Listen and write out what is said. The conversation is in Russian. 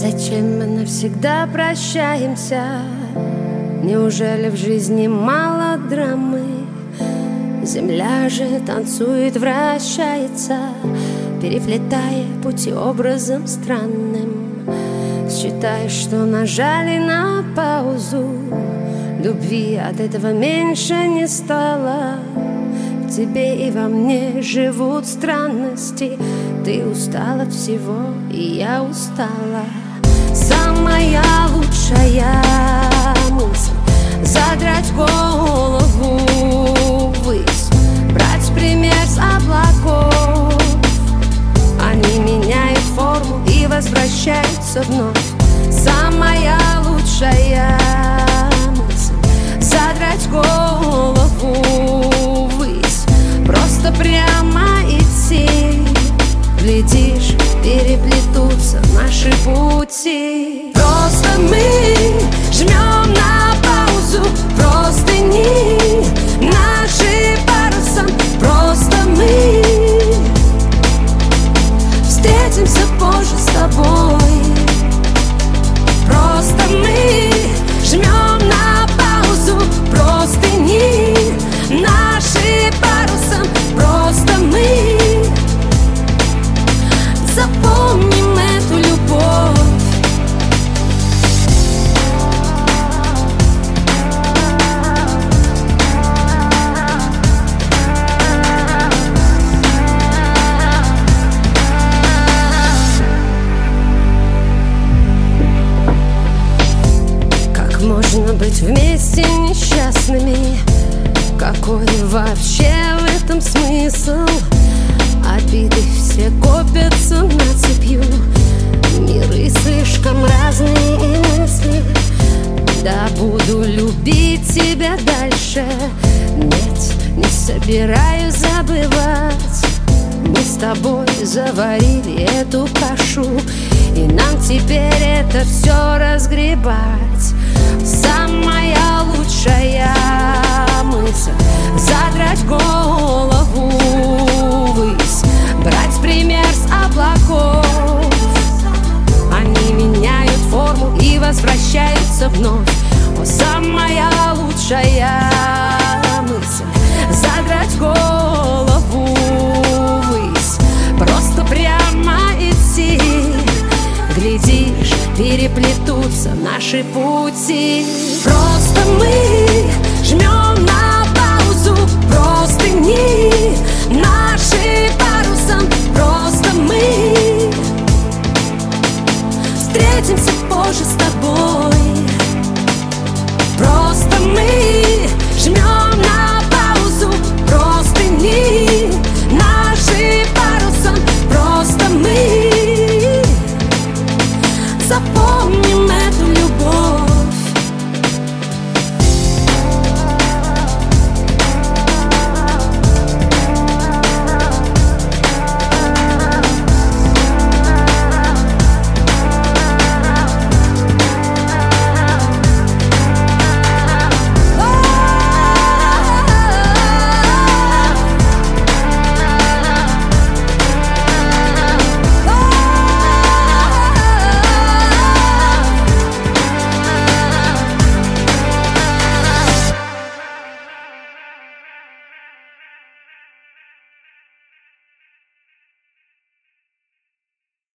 Зачем мы навсегда прощаемся? Неужели в жизни мало драмы? Земля же танцует, вращается, переплетая пути образом странным. Считай, что нажали на паузу. Любви от этого меньше не стало. В тебе и во мне живут странности. Ты устал от всего, и я устала. Самая лучшая мысль — задрать голову ввысь, брать пример с облаков. Они меняют форму и возвращаются вновь. Самая лучшая мысль — задрать голову ввысь, просто прямо идти. Глядишь, переплетутся наши пути. Просто мы жмем на паузу простыни, наши парусом. Просто мы встретимся позже с тобой. Просто мы жмем на паузу простыни, наши парусом. Просто мы запомним эту любовь. Как можно быть вместе несчастными? Какой вообще в этом смысл? Обиды все копятся нацепью. Миры слишком разные и мысли. Да буду любить тебя дальше. Нет, не собираюсь забывать. Мы с тобой заварили эту кашу, и нам теперь это все разгребать. Самая лучшая мысль — задрать голову ввысь, брать пример с облаков. Они меняют форму и возвращаются вновь. О, самая лучшая мысль — задрать голову ввысь, просто прямо идти. Глядишь, переплетутся наши пути. Просто мы жмем на паузу простыни, наши парусом. Просто мы встретимся позже с тобой.